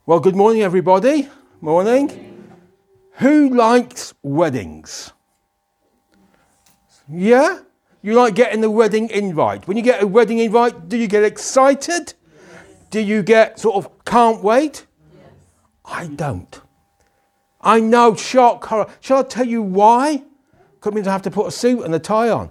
Well, good morning, everybody. Morning. Who likes weddings? Yeah? You like getting the wedding invite. When you get a wedding invite, do you get excited? Do you get sort of can't wait? I don't. I know, shock, horror. Shall I tell you why? Could mean I have to put a suit and a tie on.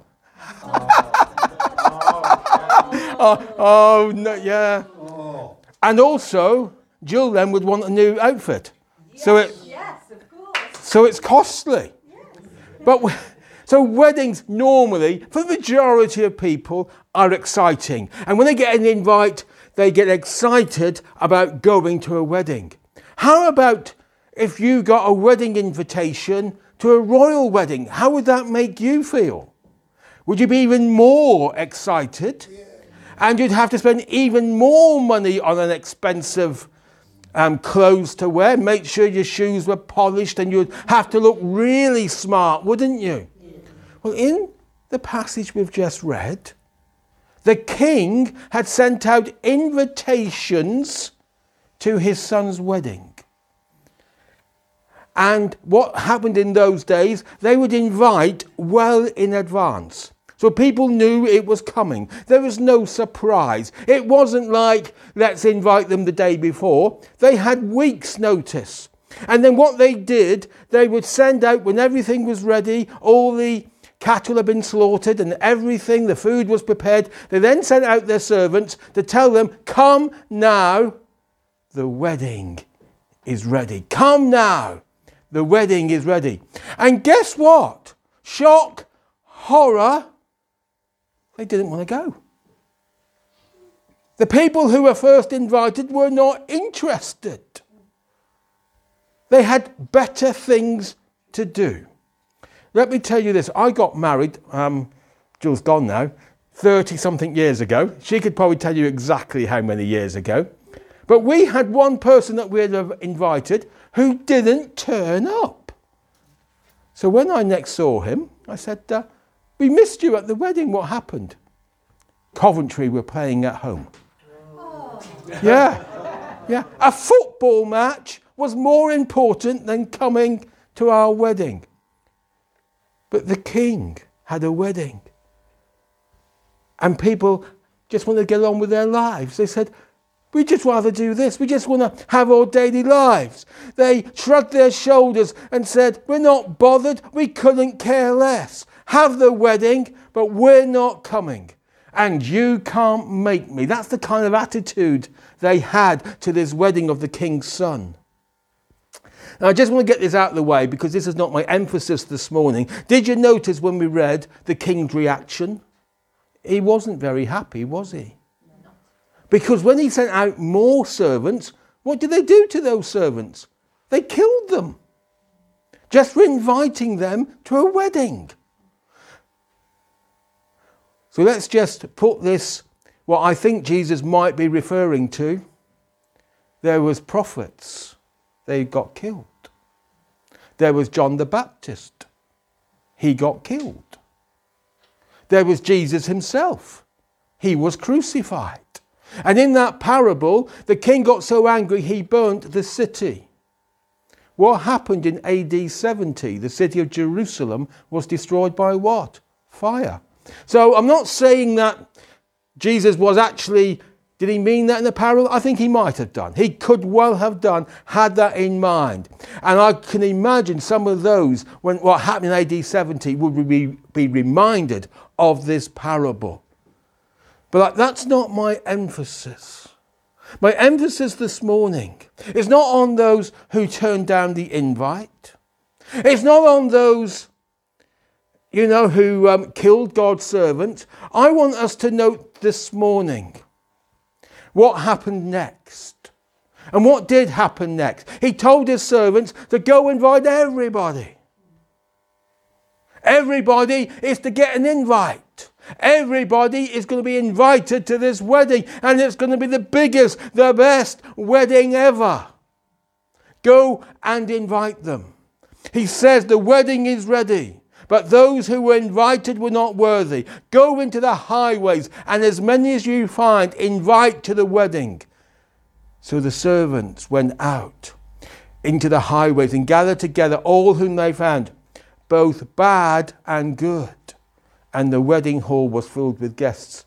No, yeah. And also, Jill then would want a new outfit. Yes, of course. So it's costly. Yes. So weddings normally, for the majority of people, are exciting. And when they get an invite, they get excited about going to a wedding. How about if you got a wedding invitation to a royal wedding? How would that make you feel? Would you be even more excited? And you'd have to spend even more money on an expensive clothes to wear. Make sure your shoes were polished and you'd have to look really smart, wouldn't you? Yeah. Well, in the passage we've just read, the king had sent out invitations to his son's wedding. And what happened in those days, they would invite well in advance. So people knew it was coming. There was no surprise. It wasn't like, let's invite them the day before. They had weeks' notice. And then what they did, they would send out when everything was ready, all the cattle had been slaughtered and everything, the food was prepared. They then sent out their servants to tell them, come now, the wedding is ready. Come now, the wedding is ready. And guess what? Shock, horror, they didn't want to go. The people who were first invited were not interested. They had better things to do. Let me tell you this. I got married, Jill's gone now, 30-something years ago. She could probably tell you exactly how many years ago. But we had one person that we had invited who didn't turn up. So when I next saw him, I said, we missed you at the wedding. What happened? Coventry were playing at home. Oh. Yeah. A football match was more important than coming to our wedding. But the king had a wedding. And people just want to get on with their lives. They said, we just rather do this. We just want to have our daily lives. They shrugged their shoulders and said, we're not bothered. We couldn't care less. Have the wedding, but we're not coming. And you can't make me. That's the kind of attitude they had to this wedding of the king's son. Now, I just want to get this out of the way because this is not my emphasis this morning. Did you notice when we read the king's reaction? He wasn't very happy, was he? No. Because when he sent out more servants, what did they do to those servants? They killed them. Just for inviting them to a wedding. So let's just put this, what I think Jesus might be referring to. There was prophets. They got killed. There was John the Baptist. He got killed. There was Jesus himself. He was crucified. And in that parable, the king got so angry he burnt the city. What happened in AD 70? The city of Jerusalem was destroyed by what? Fire. So I'm not saying that Jesus was actually, did he mean that in the parable? I think he might have done. He could well have done, had that in mind. And I can imagine some of those, when what happened in AD 70 would be reminded of this parable. But that's not my emphasis. My emphasis this morning is not on those who turned down the invite. It's not on those who killed God's servant. I want us to note this morning what happened next. And what did happen next? He told his servants to go invite everybody. Everybody is to get an invite. Everybody is going to be invited to this wedding, and it's going to be the biggest, the best wedding ever. Go and invite them. He says the wedding is ready. But those who were invited were not worthy. Go into the highways, and as many as you find, invite to the wedding. So the servants went out into the highways and gathered together all whom they found, both bad and good. And the wedding hall was filled with guests.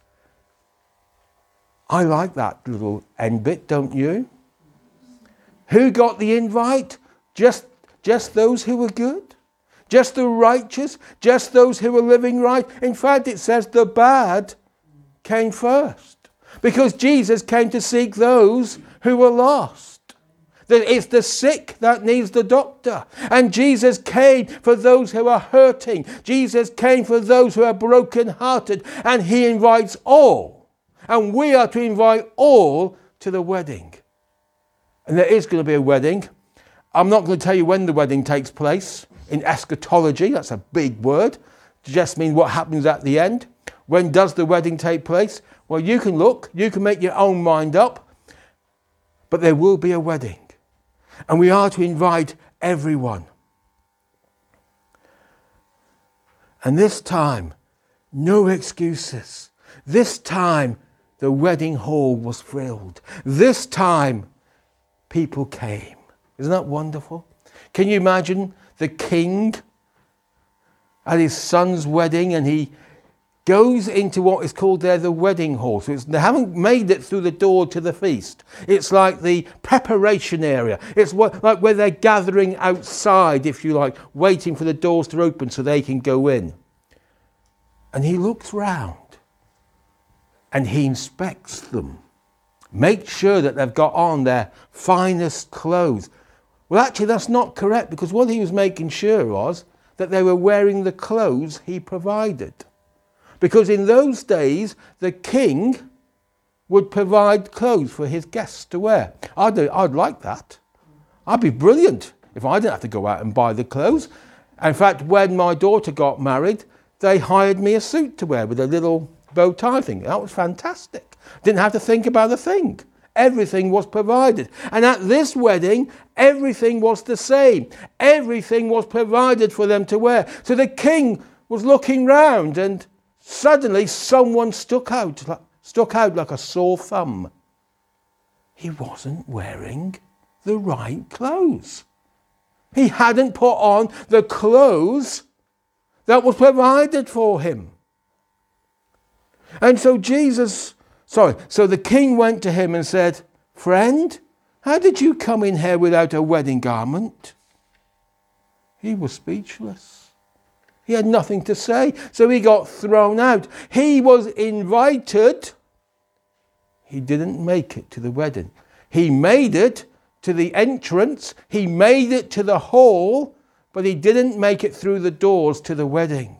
I like that little end bit, don't you? Who got the invite? Just those who were good? Just the righteous? Just those who were living right? In fact, it says the bad came first. Because Jesus came to seek those who were lost. It's the sick that needs the doctor. And Jesus came for those who are hurting. Jesus came for those who are brokenhearted. And he invites all. And we are to invite all to the wedding. And there is going to be a wedding. I'm not going to tell you when the wedding takes place. In eschatology, that's a big word. It just means what happens at the end. When does the wedding take place? Well, you can look. You can make your own mind up. But there will be a wedding. And we are to invite everyone. And this time, no excuses. This time, the wedding hall was filled. This time, people came. Isn't that wonderful? Can you imagine the king at his son's wedding, and he goes into what is called there the wedding hall. So they haven't made it through the door to the feast. It's like the preparation area. It's like where they're gathering outside, if you like, waiting for the doors to open so they can go in. And he looks round and he inspects them. Make sure that they've got on their finest clothes. Well, actually, that's not correct, because what he was making sure was that they were wearing the clothes he provided. Because in those days, the king would provide clothes for his guests to wear. I'd like that. I'd be brilliant if I didn't have to go out and buy the clothes. In fact, when my daughter got married, they hired me a suit to wear with a little bow tie thing. That was fantastic. Didn't have to think about a thing. Everything was provided. And at this wedding, everything was the same. Everything was provided for them to wear. So the king was looking round, and suddenly someone stuck out like a sore thumb. He wasn't wearing the right clothes. He hadn't put on the clothes that was provided for him. And so the king went to him and said, "Friend, how did you come in here without a wedding garment?" He was speechless. He had nothing to say, so he got thrown out. He was invited. He didn't make it to the wedding. He made it to the entrance. He made it to the hall, but he didn't make it through the doors to the wedding.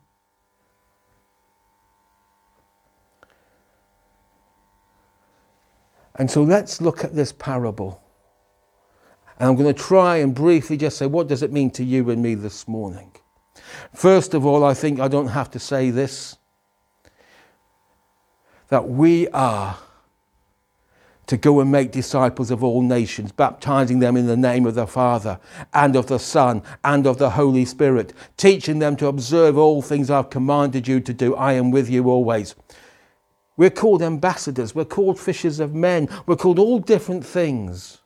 And so let's look at this parable. And I'm going to try and briefly just say, what does it mean to you and me this morning? First of all, I think I don't have to say this, that we are to go and make disciples of all nations, baptizing them in the name of the Father and of the Son and of the Holy Spirit, teaching them to observe all things I've commanded you to do. I am with you always. We're called ambassadors. We're called fishers of men. We're called all different things.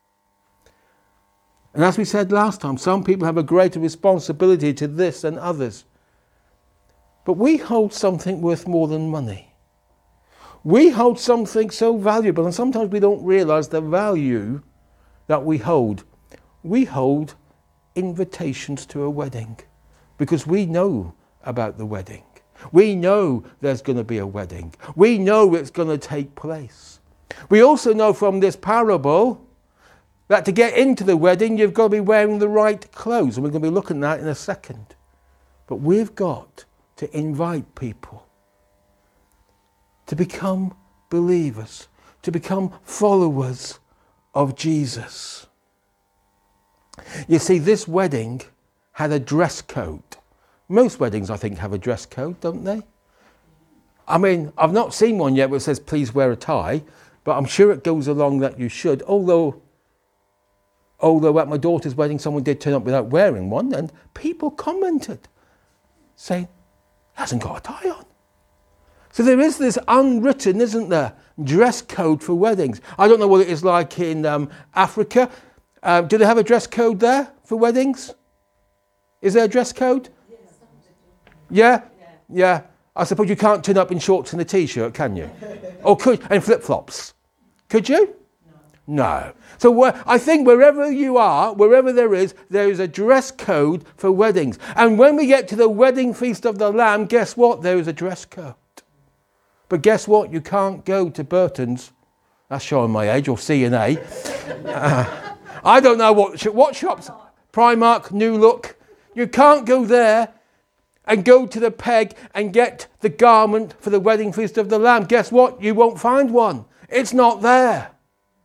And as we said last time, some people have a greater responsibility to this than others. But we hold something worth more than money. We hold something so valuable, and sometimes we don't realise the value that we hold. We hold invitations to a wedding because we know about the wedding. We know there's going to be a wedding. We know it's going to take place. We also know from this parable that to get into the wedding, you've got to be wearing the right clothes. And we're going to be looking at that in a second. But we've got to invite people to become believers, to become followers of Jesus. You see, this wedding had a dress code. Most weddings, I think, have a dress code, don't they? I mean, I've not seen one yet where it says, please wear a tie, but I'm sure it goes along that you should. Although at my daughter's wedding, someone did turn up without wearing one, and people commented, saying, he hasn't got a tie on. So there is this unwritten, isn't there, dress code for weddings. I don't know what it is like in Africa. Do they have a dress code there for weddings? Is there a dress code? Yeah? Yeah. I suppose you can't turn up in shorts and a t-shirt, can you? Or could, and flip-flops. Could you? No. So I think wherever you are, wherever there is a dress code for weddings. And when we get to the wedding feast of the Lamb, guess what? There is a dress code. But guess what? You can't go to Burton's. That's showing my age, or C&A. I don't know what shops. Primark, New Look. You can't go there and go to the peg and get the garment for the wedding feast of the Lamb. Guess what? You won't find one. It's not there.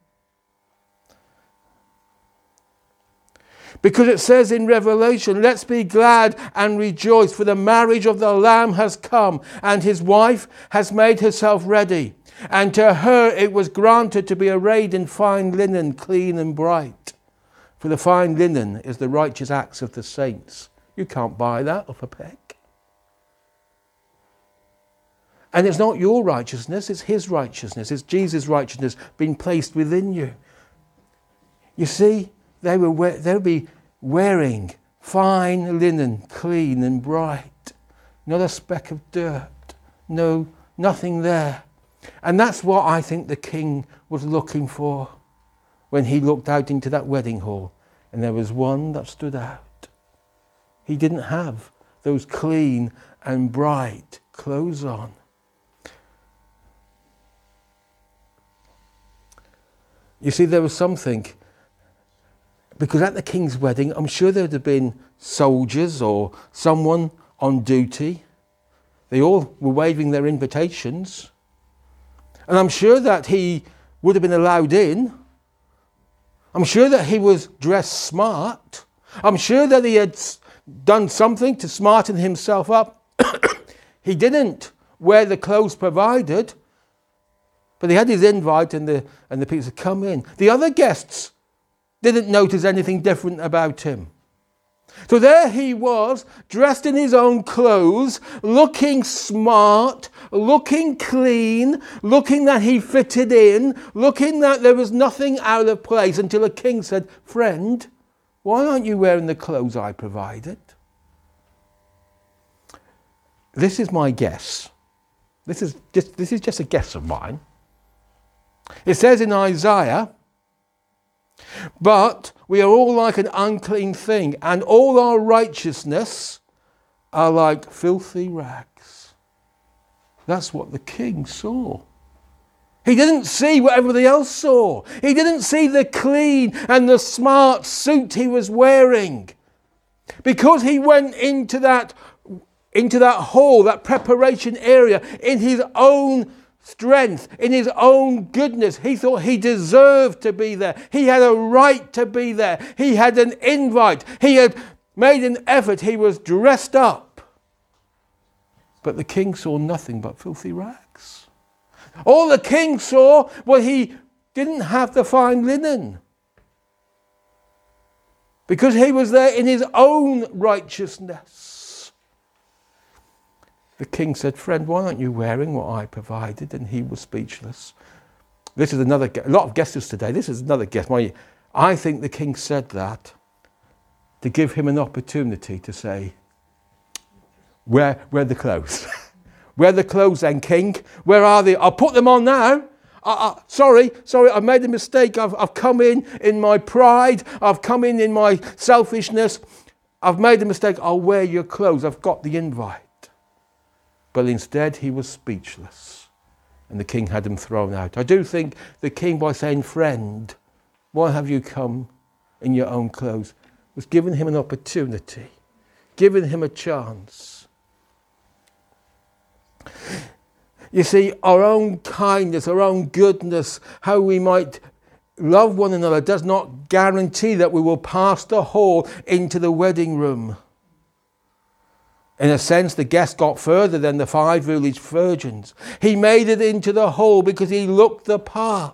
Because it says in Revelation, let's be glad and rejoice, for the marriage of the Lamb has come, and his wife has made herself ready. And to her it was granted to be arrayed in fine linen, clean and bright. For the fine linen is the righteous acts of the saints. You can't buy that off a peg. And it's not your righteousness, it's his righteousness. It's Jesus' righteousness being placed within you. You see, they would be wearing fine linen, clean and bright. Not a speck of dirt. No, nothing there. And that's what I think the king was looking for when he looked out into that wedding hall. And there was one that stood out. He didn't have those clean and bright clothes on. You see, there was something, because at the king's wedding, I'm sure there'd have been soldiers or someone on duty. They all were waving their invitations. And I'm sure that he would have been allowed in. I'm sure that he was dressed smart. I'm sure that he had done something to smarten himself up. He didn't wear the clothes provided, but he had his invite and the people said, come in. The other guests didn't notice anything different about him. So there he was, dressed in his own clothes, looking smart, looking clean, looking that he fitted in, looking that there was nothing out of place, until a king said, friend, why aren't you wearing the clothes I provided? This is my guess. This is just a guess of mine. It says in Isaiah, but we are all like an unclean thing, and all our righteousness are like filthy rags. That's what the king saw. He didn't see what everybody else saw. He didn't see the clean and the smart suit he was wearing. Because he went into that hall, that preparation area, in his own strength, in his own goodness. He thought he deserved to be there. He had a right to be there. He had an invite. He had made an effort. He was dressed up. But the king saw nothing but filthy rags. All the king saw was he didn't have the fine linen. Because he was there in his own righteousness. The king said, friend, why aren't you wearing what I provided? And he was speechless. This is another, a lot of guesses today. This is another guess. I think the king said that to give him an opportunity to say, where are the clothes? Where are the clothes then, king? Where are they? I'll put them on now. Sorry, I've made a mistake. I've come in my pride. I've come in my selfishness. I've made a mistake. I'll wear your clothes. I've got the invite. But instead he was speechless, and the king had him thrown out. I do think the king, by saying, friend, why have you come in your own clothes, was giving him an opportunity, giving him a chance. You see, our own kindness, our own goodness, how we might love one another does not guarantee that we will pass the hall into the wedding room. In a sense, the guest got further than the 5 village virgins. He made it into the hall because he looked the part.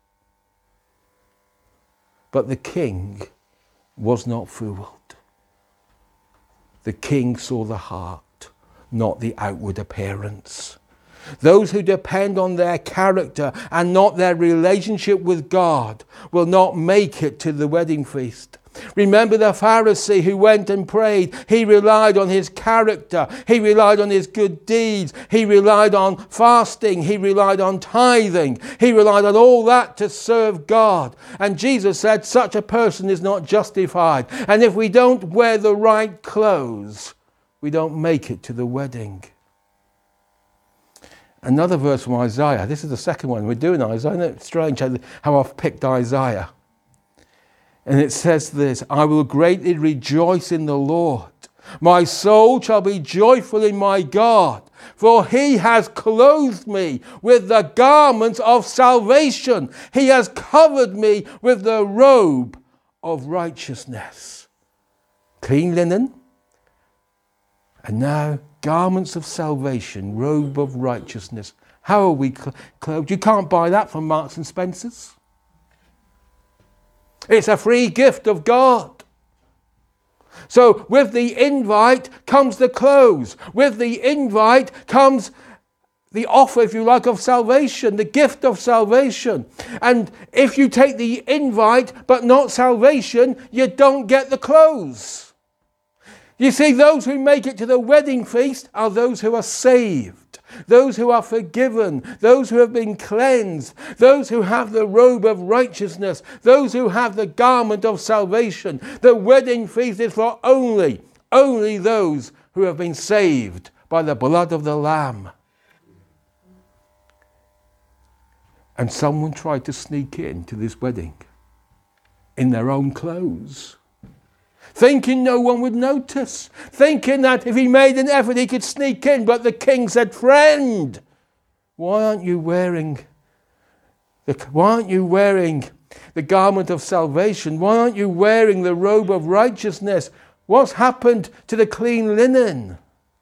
But the king was not fooled. The king saw the heart, not the outward appearance. Those who depend on their character and not their relationship with God will not make it to the wedding feast. Remember the Pharisee who went and prayed. He relied on his character. He relied on his good deeds. He relied on fasting. He relied on tithing. He relied on all that to serve God. And Jesus said such a person is not justified. And if we don't wear the right clothes, we don't make it to the wedding. Another verse from Isaiah. This is the second one. We're doing Isaiah. Isn't it strange how I've picked Isaiah? And it says this, I will greatly rejoice in the Lord. My soul shall be joyful in my God, for he has clothed me with the garments of salvation. He has covered me with the robe of righteousness. Clean linen, and now garments of salvation, robe of righteousness. How are we clothed? You can't buy that from Marks and Spencer's. It's a free gift of God. So with the invite comes the clothes. With the invite comes the offer, if you like, of salvation, the gift of salvation. And if you take the invite but not salvation, you don't get the clothes. You see, those who make it to the wedding feast are those who are saved, those who are forgiven, those who have been cleansed, those who have the robe of righteousness, those who have the garment of salvation. The wedding feast is for only those who have been saved by the blood of the Lamb. And someone tried to sneak into this wedding in their own clothes, thinking no one would notice, thinking that if he made an effort he could sneak in. But the king said, friend, why aren't you wearing the garment of salvation? Why aren't you wearing the robe of righteousness? What's happened to the clean linen?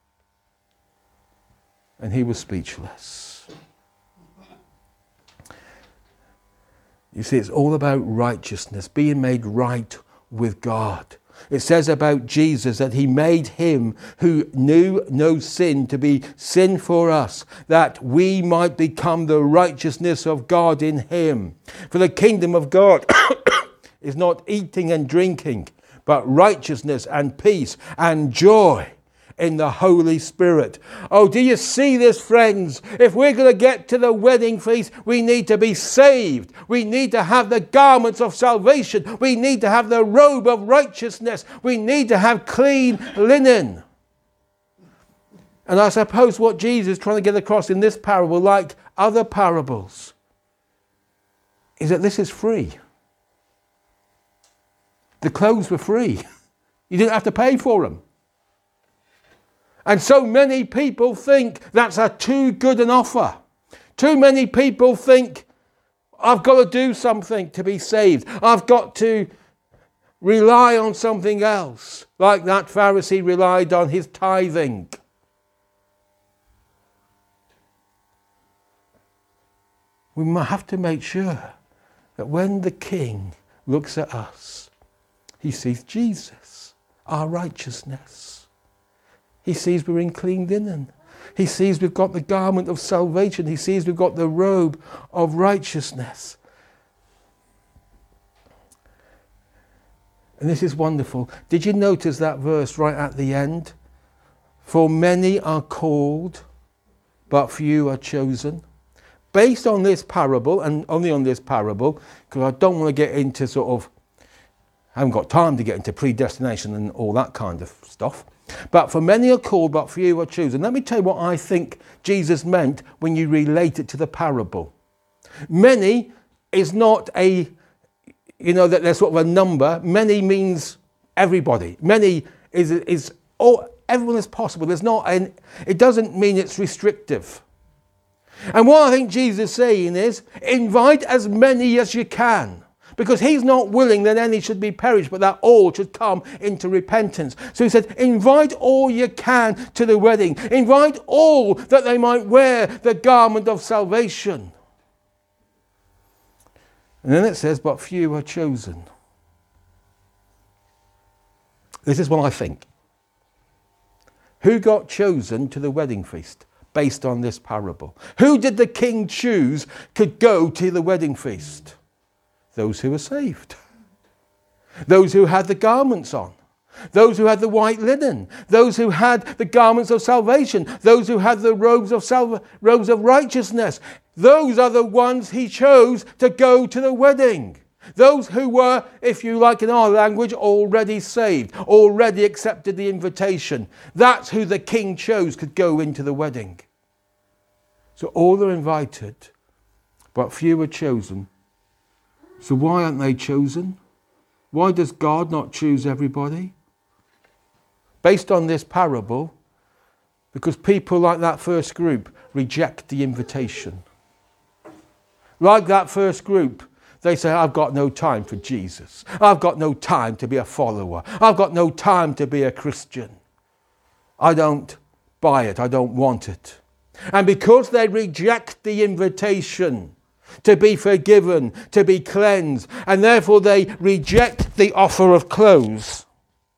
And he was speechless. You see, it's all about righteousness, being made right with God. It says about Jesus that he made him who knew no sin to be sin for us, that we might become the righteousness of God in him. For the kingdom of God is not eating and drinking, but righteousness and peace and joy in the Holy Spirit. Oh, do you see this, friends? If we're going to get to the wedding feast, we need to be saved. We need to have the garments of salvation. We need to have the robe of righteousness. We need to have clean linen. And I suppose what Jesus is trying to get across in this parable, like other parables, is that this is free. The clothes were free. You didn't have to pay for them. And so many people think that's a too good an offer. Too many people think, I've got to do something to be saved. I've got to rely on something else, like that Pharisee relied on his tithing. We might have to make sure that when the King looks at us, he sees Jesus, our righteousness. He sees we're in clean linen. He sees we've got the garment of salvation. He sees we've got the robe of righteousness. And this is wonderful. Did you notice that verse right at the end? For many are called, but few are chosen. Based on this parable, and only on this parable, because I don't want to get into I haven't got time to get into predestination and all that kind of stuff. But for many are called, but few are chosen. Let me tell you what I think Jesus meant when you relate it to the parable. Many is not that there's sort of a number. Many means everybody. Many is everyone is possible. It doesn't mean it's restrictive. And what I think Jesus is saying is, invite as many as you can. Because he's not willing that any should be perished, but that all should come into repentance. So he said, invite all you can to the wedding. Invite all that they might wear the garment of salvation. And then it says, but few are chosen. This is what I think. Who got chosen to the wedding feast? based on this parable. Who did the king choose could go to the wedding feast? Those who were saved. Those who had the garments on. Those who had the white linen. Those who had the garments of salvation. Those who had the robes of righteousness. Those are the ones he chose to go to the wedding. Those who were, if you like in our language, already saved, already accepted the invitation. That's who the king chose could go into the wedding. So all are invited, but few are chosen. So why aren't they chosen? Why does God not choose everybody? Based on this parable, because people like that first group reject the invitation. Like that first group, they say, I've got no time for Jesus. I've got no time to be a follower. I've got no time to be a Christian. I don't buy it. I don't want it. And because they reject the invitation to be forgiven, to be cleansed, and therefore they reject the offer of clothes.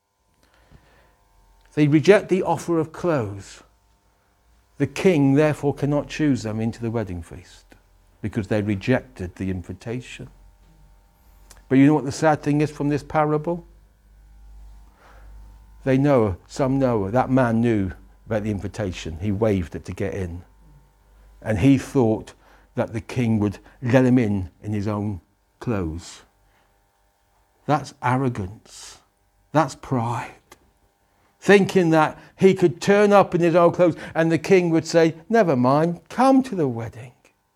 They reject the offer of clothes. The king therefore cannot choose them into the wedding feast because they rejected the invitation. But you know what the sad thing is from this parable? Some know, that man knew about the invitation. He waved it to get in. And he thought that the king would let him in his own clothes. That's arrogance. That's pride. Thinking that he could turn up in his own clothes and the king would say, never mind, come to the wedding.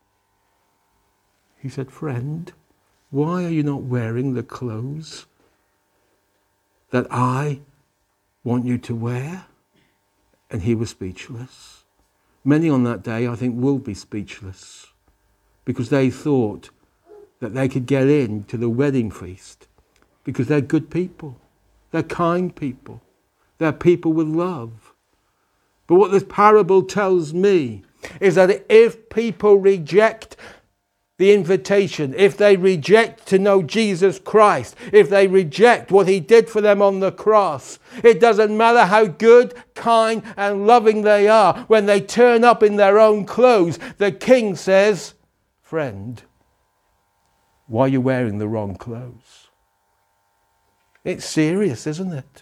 He said, friend, why are you not wearing the clothes that I want you to wear? And he was speechless. Many on that day, I think, will be speechless because they thought that they could get in to the wedding feast because they're good people. They're kind people. They're people with love. But what this parable tells me is that if people reject the invitation, if they reject to know Jesus Christ, if they reject what he did for them on the cross, it doesn't matter how good, kind and loving they are. When they turn up in their own clothes, the king says, friend, why are you wearing the wrong clothes? It's serious, isn't it?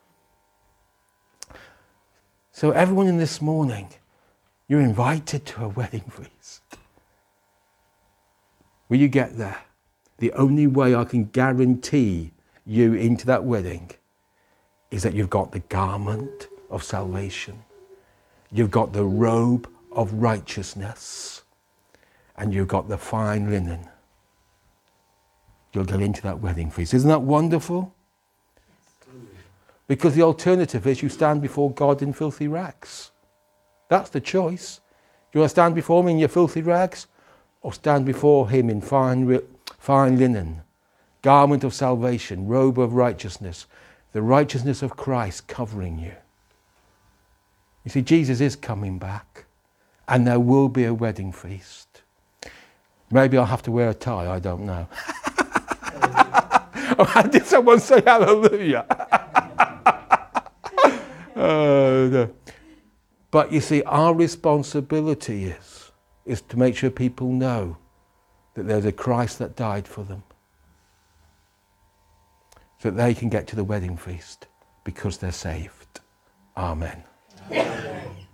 So everyone in this morning, you're invited to a wedding feast. Will you get there? The only way I can guarantee you into that wedding is that you've got the garment of salvation. You've got the robe of righteousness. And you've got the fine linen. You'll get into that wedding feast. Isn't that wonderful? Because the alternative is you stand before God in filthy rags. That's the choice. Do you want to stand before him in your filthy rags? Or stand before him in fine linen, garment of salvation, robe of righteousness, the righteousness of Christ covering you. You see, Jesus is coming back, and there will be a wedding feast. Maybe I'll have to wear a tie, I don't know. Oh, did someone say hallelujah? No. But you see, our responsibility is to make sure people know that there's a Christ that died for them. So that they can get to the wedding feast because they're saved. Amen.